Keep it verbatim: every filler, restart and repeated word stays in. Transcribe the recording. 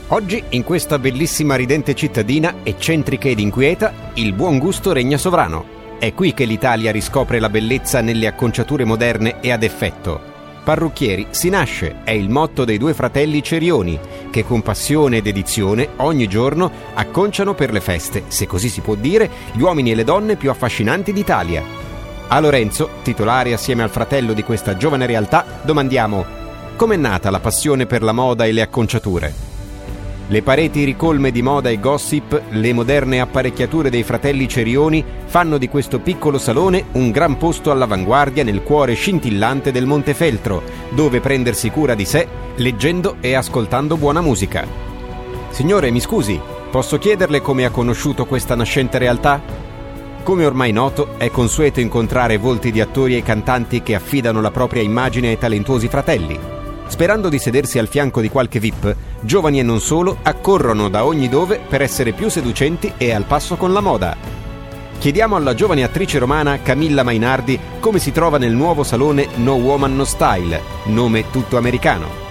Oggi, in questa bellissima ridente cittadina, eccentrica ed inquieta, il buon gusto regna sovrano. È qui che l'Italia riscopre la bellezza nelle acconciature moderne e ad effetto. Parrucchieri si nasce, è il motto dei due fratelli Cerioni, che con passione ed dedizione ogni giorno acconciano per le feste, se così si può dire, gli uomini e le donne più affascinanti d'Italia. A Lorenzo, titolare assieme al fratello di questa giovane realtà, domandiamo: com'è nata la passione per la moda e le acconciature? Le pareti ricolme di moda e gossip, le moderne apparecchiature dei fratelli Cerioni fanno di questo piccolo salone un gran posto all'avanguardia nel cuore scintillante del Montefeltro, dove prendersi cura di sé, leggendo e ascoltando buona musica. Signore, mi scusi, posso chiederle come ha conosciuto questa nascente realtà? Come ormai noto, è consueto incontrare volti di attori e cantanti che affidano la propria immagine ai talentuosi fratelli. Sperando di sedersi al fianco di qualche V I P, giovani e non solo accorrono da ogni dove per essere più seducenti e al passo con la moda. Chiediamo alla giovane attrice romana Camilla Mainardi come si trova nel nuovo salone No Woman No Style, nome tutto americano.